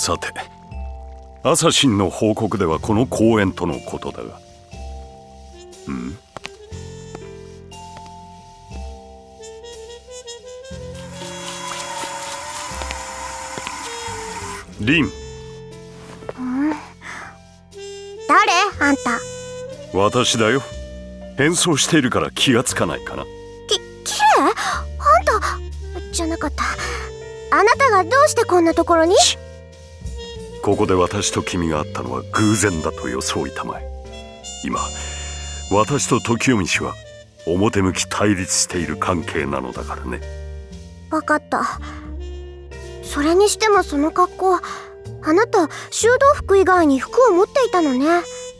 さて、アサシンの報告ではこの公園とのことだが、リン。 誰？あんた。 私だよ。変装しているから気がつかないかな。 キレイ？あんたじゃなかった。あなたがどうしてこんなところに？ ここで私と君が会ったのは偶然だと装いたまえ。今私と時臣氏は表向き対立している関係なのだからね。 分かった。それにしてもその格好、あなた修道服以外に服を持っていたのね。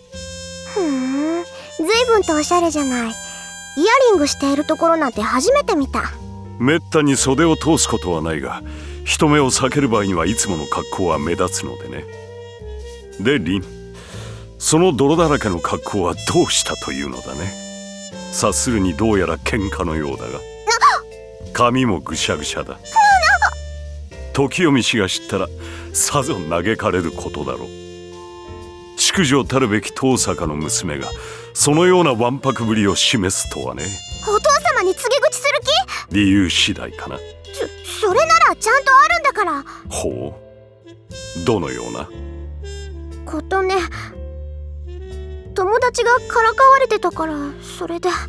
随分とおしゃれじゃない。イヤリングしているところなんて初めて見た。 めったに袖を通すことはないが、人目を避ける場合にはいつもの格好は目立つのでね。でリン、その泥だらけの格好はどうしたというのだね。察するにどうやら喧嘩のようだが、髪もぐしゃぐしゃだ。時臣氏が知ったらさぞ嘆かれることだろう。淑女たるべき遠坂の娘がそのようなわんぱくぶりを示すとはね。 お父様に告げ口する気？ 理由次第かな。 それならちゃんとあるんだから。 ほう、どのようなことね。友達がからかわれてたから、それで笑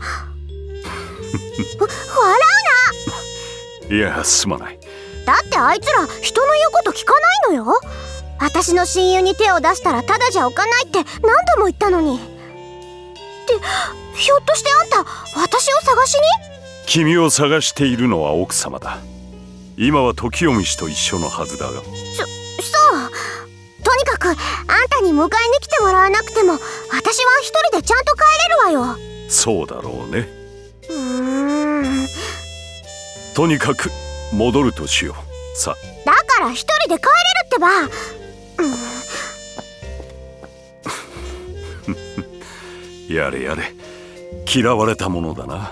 うな。 いや、すまない。 だってあいつら人の言うこと聞かないのよ。私の親友に手を出したらただじゃおかないって何度も言ったのに。ってひょっとしてあんた私を探しに？ 君を探しているのは奥様だ。今は時臣氏と一緒のはずだが。そう。 とにかくあんたに迎えに来てもらわなくても私は一人でちゃんと帰れるわよ。 そうだろうね。とにかく戻るとしよう。さだから一人で帰れるってば。 やれやれ、嫌われたものだな。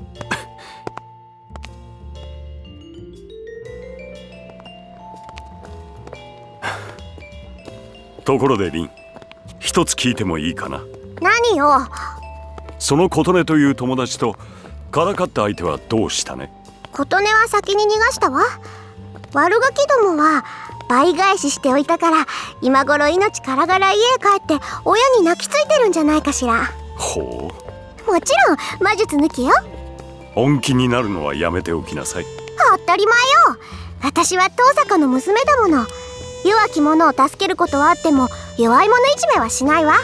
ところでリン、一つ聞いてもいいかな。 何よ。 その琴音という友達とからかった相手はどうしたね。 琴音は先に逃がしたわ。悪ガキどもは倍返ししておいたから今頃命からがら家へ帰って親に泣きついてるんじゃないかしら。 ほう。もちろん魔術抜きよ。 本気になるのはやめておきなさい。 当たり前よ。私は遠坂の娘だもの。弱き者を助けることはあっても弱い者いじめはしないわ。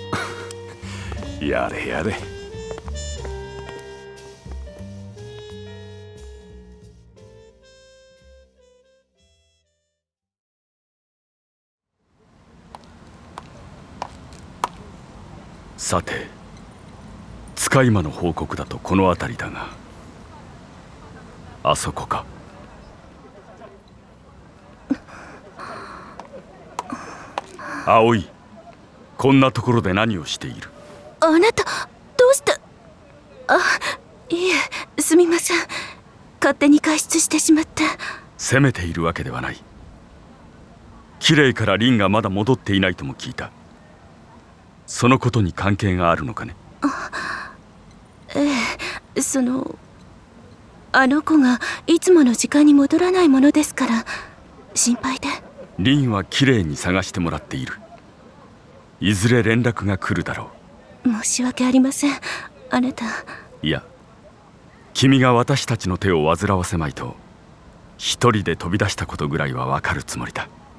やれやれ。 さて、使い魔の報告だとこの辺りだが、あそこか。葵、こんなところで何をしている？ あなたどうして？いえ、すみません。勝手に外出してしまって。 責めているわけではない。綺麗からリンがまだ戻っていないとも聞いた。そのことに関係があるのかね？ あの子がいつもの時間に戻らないものですから心配で。 リンは綺麗に探してもらっている。いずれ連絡が来るだろう。申し訳ありません。あなた。 いや、君が私たちの手を煩わせまいと一人で飛び出したことぐらいはわかるつもりだ。